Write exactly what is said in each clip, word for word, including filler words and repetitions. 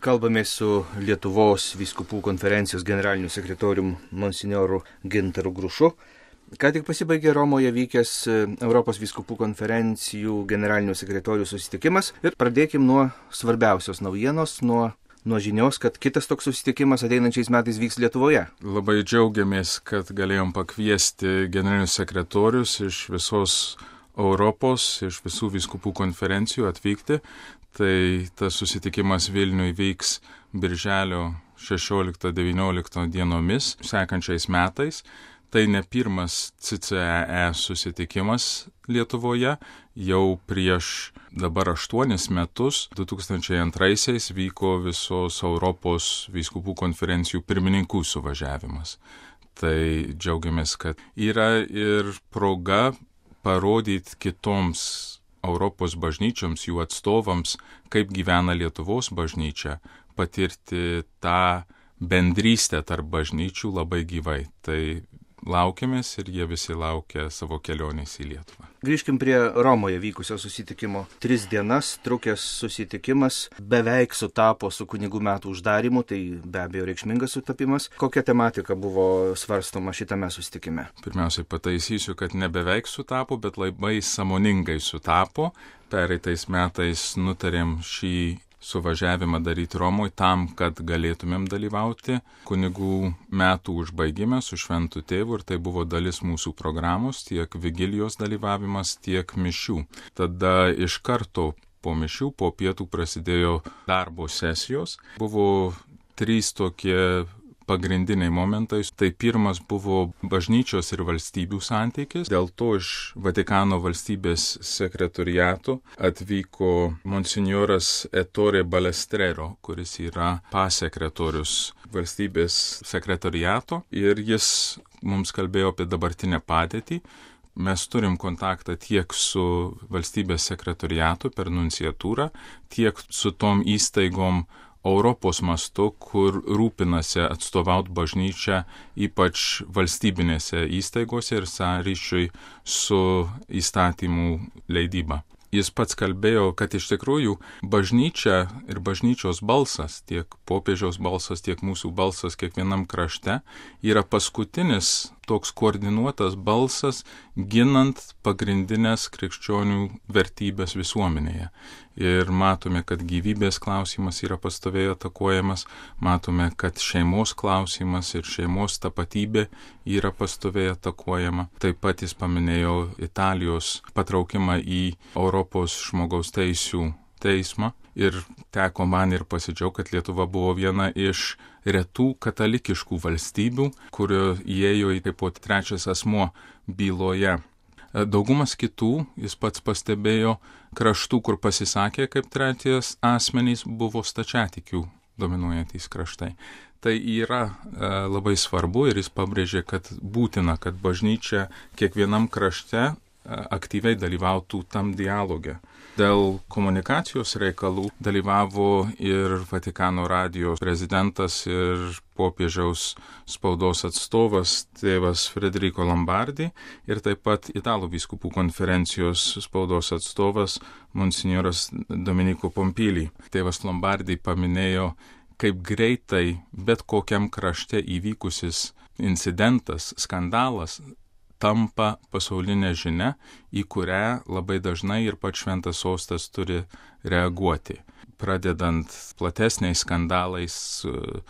Kalbame su Lietuvos vyskupų konferencijos generaliniu sekretorium monsinjoru Gintaru Grušu. Ką tik pasibaigė Romoje vykęs Europos vyskupų konferencijų generalinių sekretorių susitikimas ir pradėkim nuo svarbiausios naujienos, nuo, nuo žinios, kad kitas toks susitikimas ateinančiais metais vyks Lietuvoje. Labai džiaugiamės, kad galėjom pakviesti generalinius sekretorius iš visos Europos, iš visų vyskupų konferencijų atvykti. Tai tas susitikimas Vilniuje vyks birželio šešioliktą devynioliktą dienomis sekančiais metais. Tai ne pirmas C C E E susitikimas Lietuvoje. Jau prieš dabar aštuonis metus, du tūkstančiai antraisiais, vyko visos Europos vyskupų konferencijų pirmininkų suvažiavimas. Tai džiaugiamės, kad yra ir proga parodyti kitoms Europos bažnyčioms, jų atstovams, kaip gyvena Lietuvos bažnyčia, patirti tą bendrystę tarp bažnyčių labai gyvai. Tai laukiamės ir jie visi laukia savo kelionės į Lietuvą. Grįžkim prie Romoje vykusio susitikimo. Tris dienas trukęs susitikimas beveik sutapo su kunigų metų uždarymu, tai be abejo reikšmingas sutapimas. Kokia tematika buvo svarstoma šitame susitikime? Pirmiausiai pataisysiu, kad ne beveik sutapo, bet labai sąmoningai sutapo. Pereitais metais nutarėm šį suvažiavimą daryti Romoje tam, kad galėtumėm dalyvauti kunigų metų užbaigime su Šventu Tėvu, ir tai buvo dalis mūsų programos, tiek vigilijos dalyvavimas, tiek mišių. Tada iš karto po mišių, po pietų prasidėjo darbo sesijos. Buvo trys tokie pagrindiniai momentai. Tai pirmas buvo bažnyčios ir valstybių santykis. Dėl to iš Vatikano valstybės sekretoriato atvyko monsinjoras Ettore Balestrero, kuris yra pasekretorius valstybės sekretoriato, ir jis mums kalbėjo apie dabartinę padėtį. Mes turim kontaktą tiek su valstybės sekretoriatu per nunciatūrą, tiek su tom įstaigom Europos mastu, kur rūpinasi atstovaut bažnyčią, ypač valstybinėse įstaigose ir sąryšiui su įstatymų leidyba. Jis pats kalbėjo, kad iš tikrųjų bažnyčia ir bažnyčios balsas, tiek popiežiaus balsas, tiek mūsų balsas kiekvienam krašte, yra paskutinis toks koordinuotas balsas, ginant pagrindinės krikščionių vertybės visuomenėje. Ir matome, kad gyvybės klausimas yra pastoviai atakuojamas, matome, kad šeimos klausimas ir šeimos tapatybė yra pastoviai atakuojama. Taip pat jis paminėjo Italijos patraukimą į Europos žmogaus teisių teismą. Ir teko man ir pasidžiaugti, kad Lietuva buvo viena iš retų katalikiškų valstybių, kurio įėjo į kaip po trečias asmuo byloje. Daugumas kitų, jis pats pastebėjo, kraštų, kur pasisakė kaip trečias asmenys, buvo stačiatikių dominuojantys kraštai. Tai yra e, labai svarbu, ir jis pabrėžė, kad būtina, kad bažnyčia kiekvienam krašte e, aktyviai dalyvautų tam dialoge. Dėl komunikacijos reikalų dalyvavo ir Vatikano radijos prezidentas ir popiežiaus spaudos atstovas tėvas Federico Lombardi, ir taip pat Italų vyskupų konferencijos spaudos atstovas monsinjoras Domenico Pompili. Tėvas Lombardi paminėjo, kaip greitai bet kokiam krašte įvykusis incidentas, skandalas tampa pasaulinė žinia, į kurią labai dažnai ir pats Šventas Sostas turi reaguoti. Pradedant platesniais skandalais su,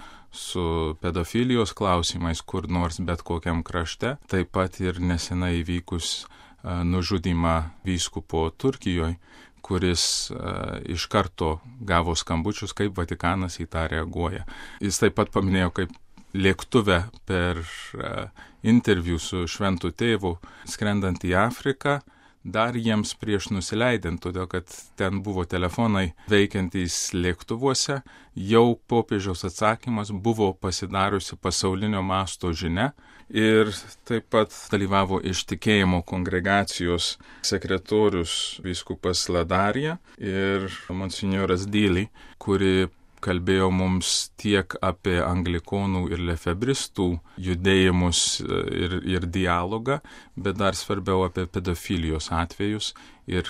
su pedofilijos klausimais kur nors bet kokiam krašte, taip pat ir nesenai įvykus uh, nužudymą vyskupo Turkijoje, kuris uh, iš karto gavo skambučius, kaip Vatikanas į tą reaguoja. Jis taip pat paminėjo, kaip lėktuve per uh, interviu su Šventu Tėvu skrendant į Afriką, dar jiems prieš nusileidant, todėl kad ten buvo telefonai veikiantys lėktuvuose, jau popiežiaus atsakymas buvo pasidariusi pasaulinio masto žinia, ir taip pat dalyvavo iš tikėjimo kongregacijos sekretorius vyskupas Ladarija ir monsinjoras Dyli, kuri kalbėjo mums tiek apie anglikonų ir lefebristų judėjimus ir, ir dialogą, bet dar svarbiau apie pedofilijos atvejus ir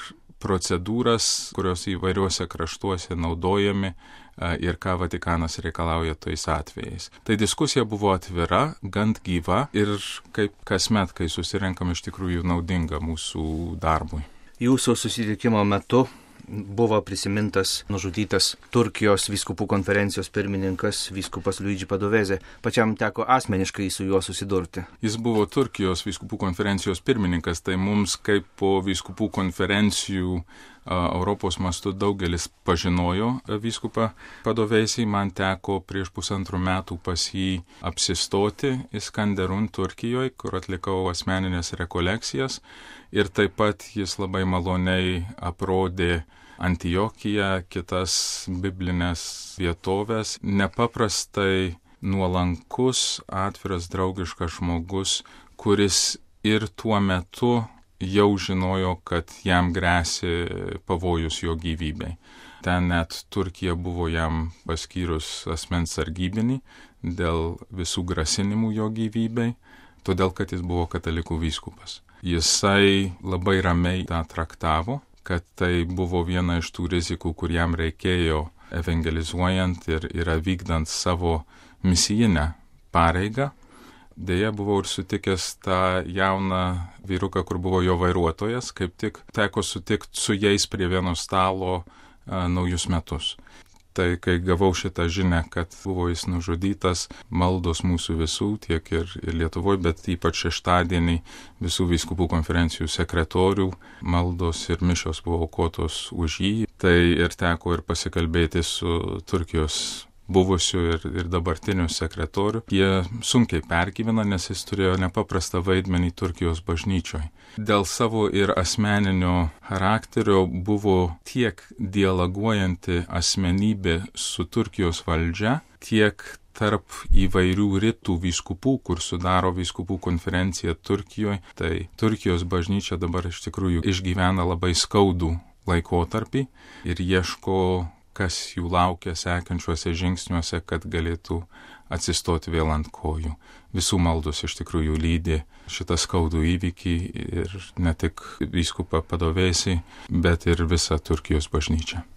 procedūras, kurios įvairiuose kraštuose naudojami ir ką Vatikanas reikalauja tais atvejais. Tai diskusija buvo atvira, gan gyva ir kaip kasmet, kai susirenkam, iš tikrųjų naudinga mūsų darbui. Jūsų susitikimo metu buvo prisimintas nužudytas Turkijos vyskupų konferencijos pirmininkas vyskupas Luigi Padovese. Pačiam teko asmeniškai su juo susidurti. Jis buvo Turkijos vyskupų konferencijos pirmininkas, tai mums kaip po vyskupų konferencijų Europos mastu daugelis pažinojo vyskupą Padovesį. Man teko prieš pusantrų metų pas jį apsistoti Iskanderun Turkijoje, kur atlikau asmeninės rekolekcijas. Ir taip pat jis labai maloniai aprodė Antiochiją, kitas biblinės vietovės. Nepaprastai nuolankus, atviras, draugiškas žmogus, kuris ir tuo metu jau žinojo, kad jam grėsė pavojus jo gyvybei. Ten net Turkija buvo jam paskyrus asmens sargybinį dėl visų grasinimų jo gyvybei, todėl kad jis buvo katalikų vyskupas. Jisai labai ramiai tą traktavo, kad tai buvo viena iš tų rizikų, kur jam reikėjo evangelizuojant ir, ir vykdant savo misijinę pareigą. Deja, buvau ir sutikęs tą jauną vyruką, kur buvo jo vairuotojas, kaip tik teko sutikti su jais prie vieno stalo a, naujus metus. Tai kai gavau šitą žinią, kad buvo jis nužudytas, maldos mūsų visų, tiek ir, ir Lietuvoje, bet ypač šeštadienį visų vyskupų konferencijų sekretorių maldos ir mišios buvo aukotos už jį. Tai ir teko ir pasikalbėti su Turkijos buvusių ir, ir dabartinių sekretorių. Jie sunkiai pergyvena, nes jis turėjo nepaprastą vaidmenį Turkijos bažnyčioje. Dėl savo ir asmeninio charakterio buvo tiek dialoguojanti asmenybė su Turkijos valdžia, tiek tarp įvairių rytų vyskupų, kur sudaro vyskupų konferencija Turkijoje. Tai Turkijos bažnyčia dabar iš tikrųjų išgyvena labai skaudų laikotarpį ir ieško, kas jų laukia sekančiuose žingsniuose, kad galėtų atsistoti vėl ant kojų. Visų maldos iš tikrųjų lydi šitą skaudų įvykį ir ne tik vyskupą Padovesį, bet ir visą Turkijos bažnyčią.